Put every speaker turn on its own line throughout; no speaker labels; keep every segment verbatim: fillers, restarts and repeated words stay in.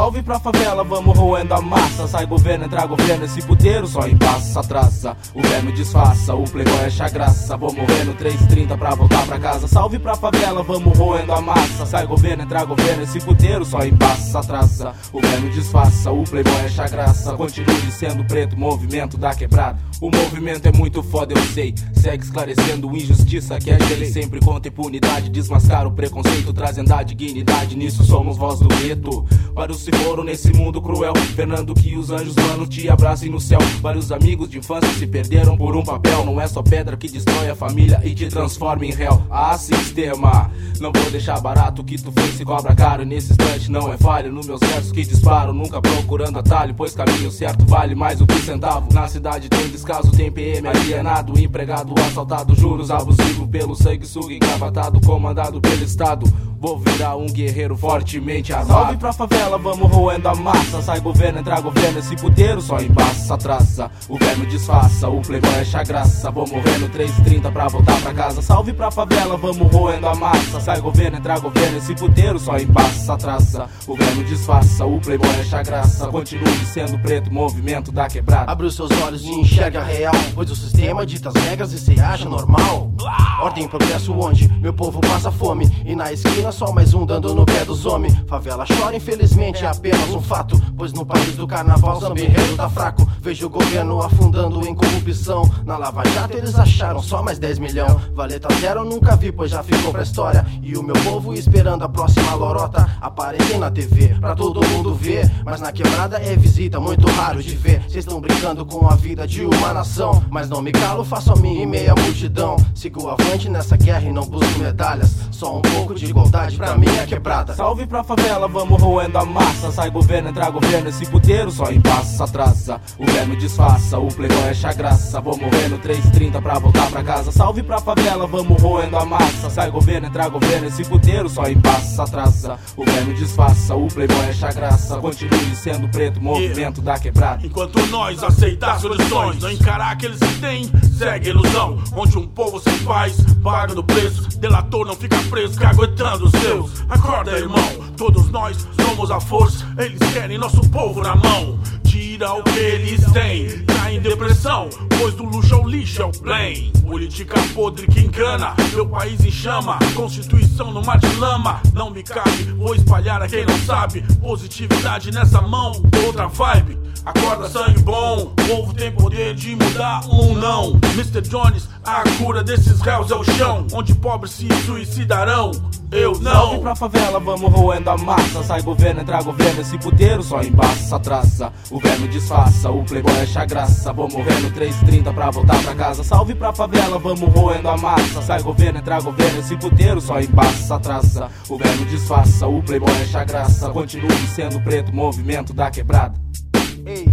Salve pra favela, vamos roendo a massa. Sai governo, entra governo, esse puteiro só embaça, traça. O verme disfarça, o playboy acha graça. Vou morrer no três e trinta pra voltar pra casa. Salve pra favela, vamos roendo a massa. Sai governo, entra governo, esse puteiro só embaça, traça. O verme disfarça, o playboy acha graça. Continue sendo preto, movimento da quebrada. O movimento é muito foda, eu sei. Segue esclarecendo injustiça que é de lei. Sempre contra impunidade, desmascara o preconceito, trazendo a dignidade. Nisso somos voz do gueto. Vários se foram nesse mundo cruel, Fernando, que os anjos, mano, te abracem no céu. Vários amigos de infância se perderam por um papel. Não é só pedra que destrói a família e te transforma em réu. Ah, sistema, não vou deixar barato. O que tu fez se cobra caro, e nesse instante não é falha. Nos meus versos que disparo, nunca procurando atalho, pois caminho certo vale mais do que centavo. Na cidade tem descaso, tem P M alienado, empregado assaltado, juros abusivo pelo sanguessuga, engravatado, comandado pelo Estado. Vou virar um guerreiro fortemente armado. Salve pra favela, vamos roendo a massa. Sai governo, entra governo, esse puteiro só embaça, traça. O verme disfarça, o playboy acha graça. Vou morrer no três e trinta pra voltar pra casa. Salve pra favela, vamos roendo a massa. Sai governo, entra governo, esse puteiro só embaça, traça. O verme disfarça, o playboy acha graça. Continue sendo preto, movimento da quebrada.
Abre os seus olhos e enxerga a real, pois o sistema dita as regras e cê acha normal. Ordem e progresso onde meu povo passa fome, e na esquina só mais um dando no pé dos homens. Favela chora, infelizmente é apenas um fato, pois no país do carnaval samba enredo tá fraco. Vejo o governo afundando em corrupção. Na Lava Jato eles acharam só mais dez milhão. Valeta zero nunca vi, pois já ficou pra história. E o meu povo esperando a próxima lorota aparecer na T V pra todo mundo ver. Mas na quebrada é visita muito raro de ver. Cês tão brincando com a vida de uma nação, mas não me calo, faço a minha em meia multidão. Sigo avante nessa guerra e não busco medalhas. Só um pouco de igualdade pra mim é quebrada.
Salve pra favela, vamos roendo a massa. Sai governo, entra governo, esse puteiro só embaça, traça. O verme disfarça, o playboy acha graça. Vou morrer no três e trinta pra voltar pra casa. Salve pra favela, vamos roendo a massa. Sai governo, entra governo, esse puteiro só embaça, traça. O verme disfarça, o playboy acha graça. Continue sendo preto, movimento da quebrada.
Enquanto nós aceitar soluções, não encarar aqueles que têm, segue a ilusão. Onde um povo sem paz paga do preço. Delator não fica preso, caguetando os seus. Acorda, irmão, todos nós somos a força. Eles querem nosso povo na mão. Tira o que eles têm, cai em depressão, pois do luxo ao lixo é o blame. Política podre que engana, meu país em chama. Constituição no mar de lama, não me cabe, vou espalhar a quem não sabe. Positividade nessa mão, outra vibe. Acorda, sangue bom, o povo tem poder de mudar um não. mister Jones, a cura desses réus é o chão, onde pobres se suicidarão. Eu não.
Salve pra favela, vamos roendo a massa. Sai governo, entra governo, esse puteiro só embaça, traça. O verme disfarça, o playboy acha graça. Vou morrer no três e trinta pra voltar pra casa. Salve pra favela, vamos roendo a massa. Sai governo, entra governo, esse puteiro só embaça, traça. O verme disfarça, o playboy acha graça. Continue sendo preto, movimento da quebrada.
Ei,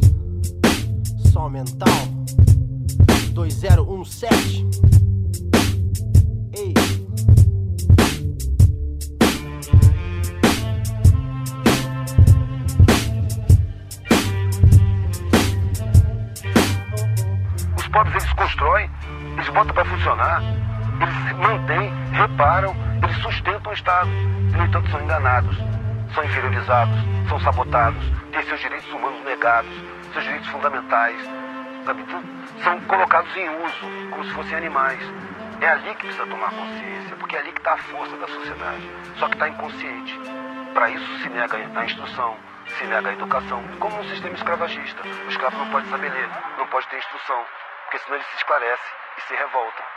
som mental dois zero um sete. Ei.
Os pobres eles constroem, eles botam para funcionar, eles mantêm, reparam, eles sustentam o Estado. E, no entanto, são enganados, são inferiorizados, são sabotados, têm seus direitos humanos negados, seus direitos fundamentais, sabe? São colocados em uso, como se fossem animais. É ali que precisa tomar consciência, porque é ali que está a força da sociedade, só que está inconsciente. Para isso se nega a instrução, se nega a educação, como um sistema escravagista. O escravo não pode saber ler, não pode ter instrução, porque senão ele se esclarece e se revolta.